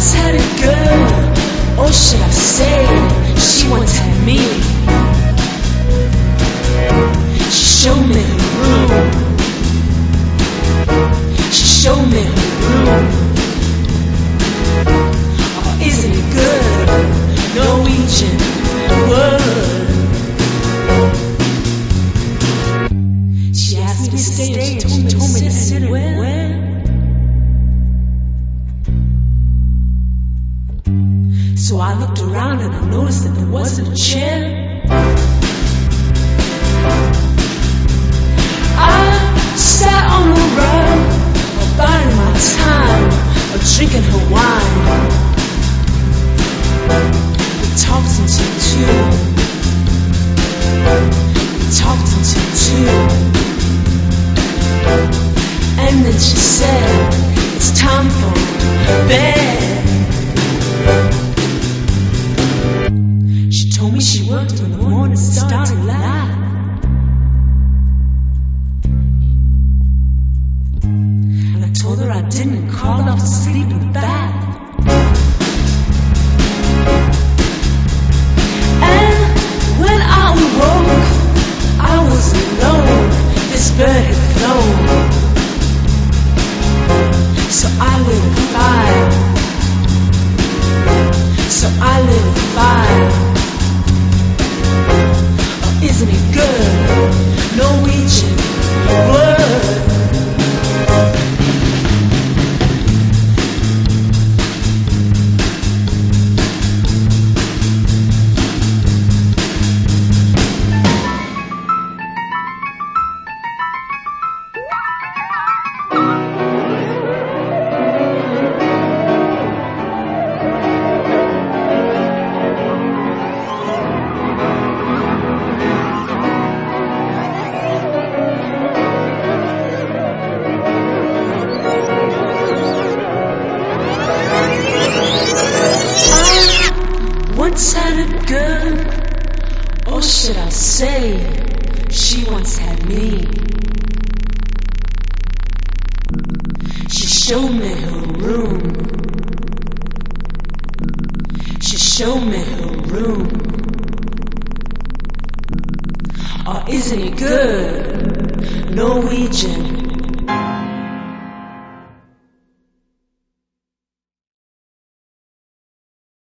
had a girl, or should I say, she once had me. She showed me her room. She showed me her room. Oh, isn't it good? Norwegian word. She asked me to stay, she told me to sit where. So I looked around and I noticed that there wasn't a chair. I sat on the rug, biding my time, drinking her wine. We talked until 2. We talked until 2. And then she said, it's time for bed. She told me she worked in the morning, started live. And I told her I didn't, crawl off to sleep in the bath. And when I awoke, I was alone. This bird had flown. So I lit a fire. So I lit a fire. Oh, isn't it good? Norwegian word. Once had a girl, or should I say, she once had me. She showed me her room. She showed me her room. Oh, isn't it good? Norwegian